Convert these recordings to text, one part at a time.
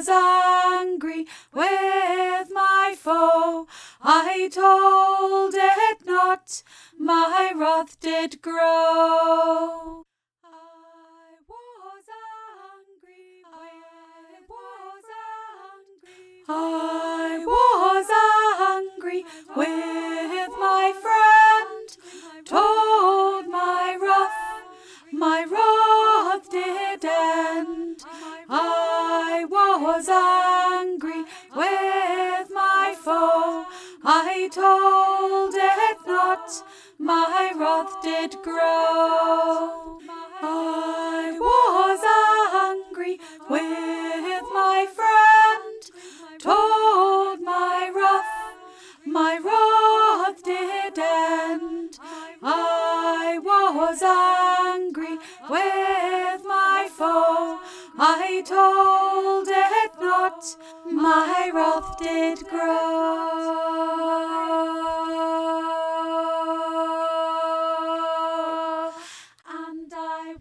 was angry with my foe. I told it not, my wrath did grow. I was angry with my friend, told my wrath did end. I was angry with my foe. I told it not, my wrath did grow. I was angry with my friend, told my wrath did end. I was angry with my foe. I told it not, my wrath did grow. And I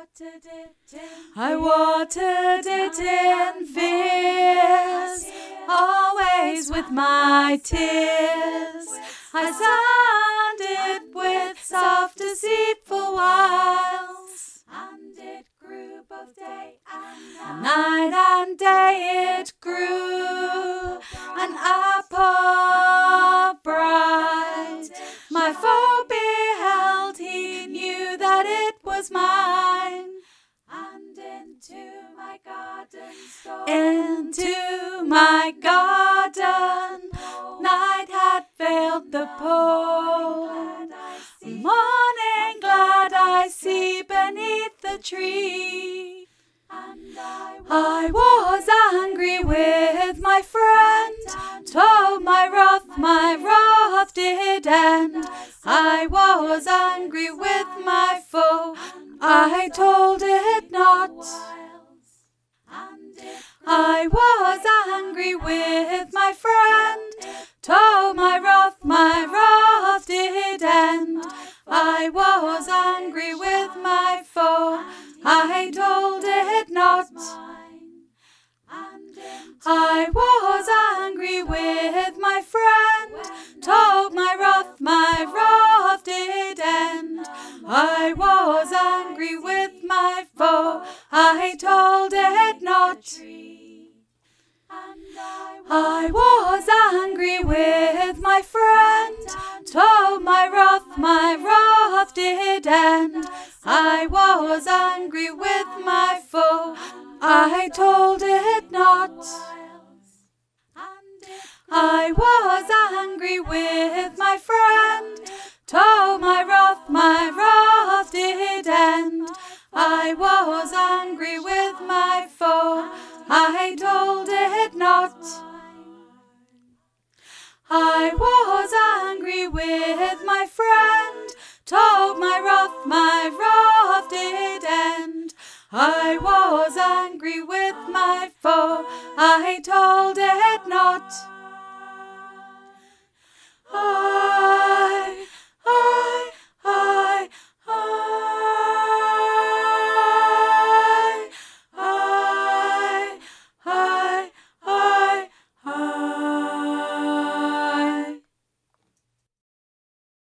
watered it in fears, always with my tears. I sand it with soft deceitful wiles, and it grew both day and night, and day it grew an apple bright. My foe beheld, he knew that it was mine, and into my garden night had veiled the pole. Morning glad I see beneath the tree. I was angry with my friend, told my wrath did end. I was angry with my foe, I told it not. I was angry with my friend, told my wrath did end. I was angry with my foe, I told it not. I was angry with my friend, told my wrath did end. I was angry with my foe, I told it not. I was angry with my friend, told my wrath did end. I was angry with my foe, I told it not. I was angry with my friend, told my wrath did end. I was angry with my foe, I told it not. I was angry with my friend, told my wrath did end. I was angry with my foe, I told it not.